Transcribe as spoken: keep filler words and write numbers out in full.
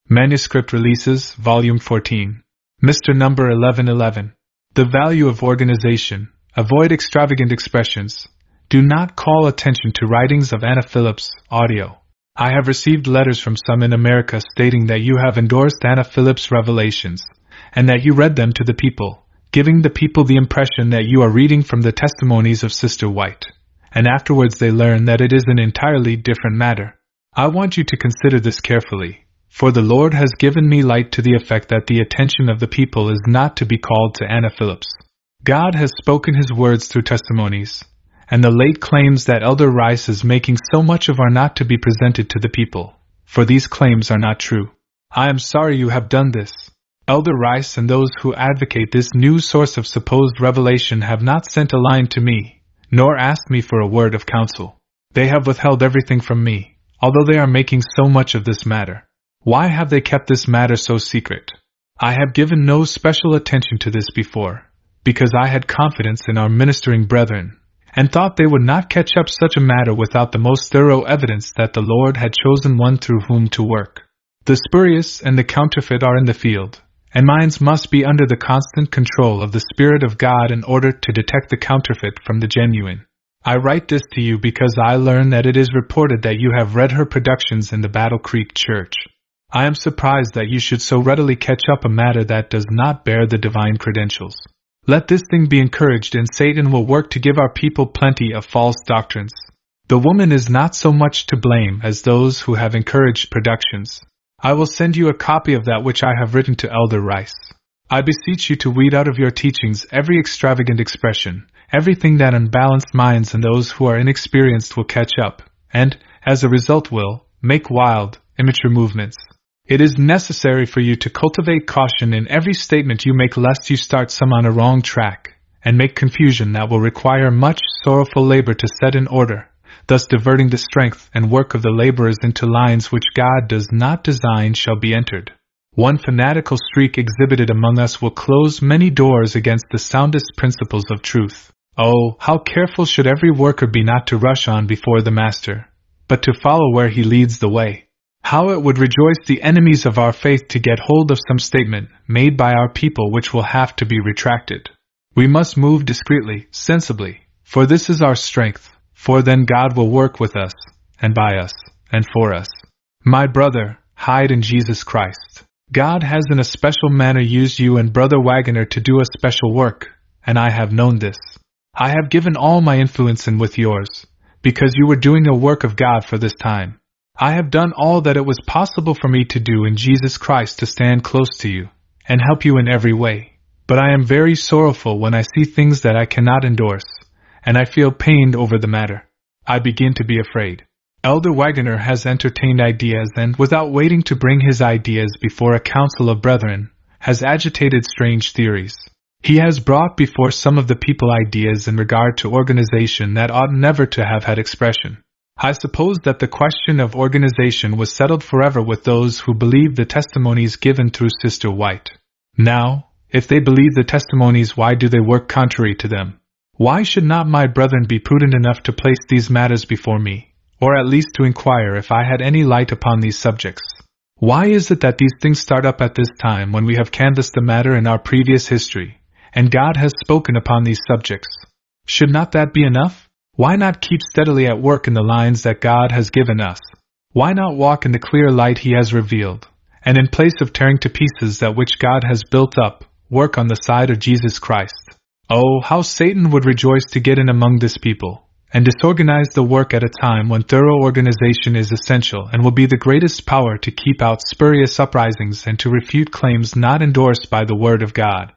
Manuscript Releases, Volume fourteen. Mister Number eleven eleven. The Value of Organization. Avoid extravagant expressions. Do not call attention to writings of Anna Phillips, audio. I have received letters from some in America stating that you have endorsed Anna Phillips' revelations, and that you read them to the people, giving the people the impression that you are reading from the testimonies of Sister White, and afterwards they learn that it is an entirely different matter. I want you to consider this carefully, for the Lord has given me light to the effect that the attention of the people is not to be called to Anna Phillips. God has spoken His words through testimonies, and the late claims that Elder Rice is making so much of are not to be presented to the people, for these claims are not true. I am sorry you have done this. Elder Rice and those who advocate this new source of supposed revelation have not sent a line to me, nor asked me for a word of counsel. They have withheld everything from me, although they are making so much of this matter. Why have they kept this matter so secret? I have given no special attention to this before, because I had confidence in our ministering brethren, and thought they would not catch up such a matter without the most thorough evidence that the Lord had chosen one through whom to work. The spurious and the counterfeit are in the field, and minds must be under the constant control of the Spirit of God in order to detect the counterfeit from the genuine. I write this to you because I learn that it is reported that you have read her productions in the Battle Creek Church. I am surprised that you should so readily catch up a matter that does not bear the divine credentials. Let this thing be encouraged, and Satan will work to give our people plenty of false doctrines. The woman is not so much to blame as those who have encouraged productions. I will send you a copy of that which I have written to Elder Rice. I beseech you to weed out of your teachings every extravagant expression, everything that unbalanced minds and those who are inexperienced will catch up, and, as a result, will make wild, immature movements. It is necessary for you to cultivate caution in every statement you make, lest you start some on a wrong track, and make confusion that will require much sorrowful labor to set in order, thus diverting the strength and work of the laborers into lines which God does not design shall be entered. One fanatical streak exhibited among us will close many doors against the soundest principles of truth. Oh, how careful should every worker be not to rush on before the Master, but to follow where he leads the way. How it would rejoice the enemies of our faith to get hold of some statement made by our people which will have to be retracted. We must move discreetly, sensibly, for this is our strength, for then God will work with us, and by us, and for us. My brother, hide in Jesus Christ. God has in a special manner used you and Brother Waggoner to do a special work, and I have known this. I have given all my influence in with yours, because you were doing a work of God for this time. I have done all that it was possible for me to do in Jesus Christ to stand close to you, and help you in every way. But I am very sorrowful when I see things that I cannot endorse, and I feel pained over the matter. I begin to be afraid. Elder Waggoner has entertained ideas and, without waiting to bring his ideas before a council of brethren, has agitated strange theories. He has brought before some of the people ideas in regard to organization that ought never to have had expression. I suppose that the question of organization was settled forever with those who believed the testimonies given through Sister White. Now, if they believe the testimonies, why do they work contrary to them? Why should not my brethren be prudent enough to place these matters before me, or at least to inquire if I had any light upon these subjects? Why is it that these things start up at this time when we have canvassed the matter in our previous history, and God has spoken upon these subjects? Should not that be enough? Why not keep steadily at work in the lines that God has given us? Why not walk in the clear light He has revealed, and in place of tearing to pieces that which God has built up, work on the side of Jesus Christ? Oh, how Satan would rejoice to get in among this people, and disorganize the work at a time when thorough organization is essential and will be the greatest power to keep out spurious uprisings and to refute claims not endorsed by the Word of God.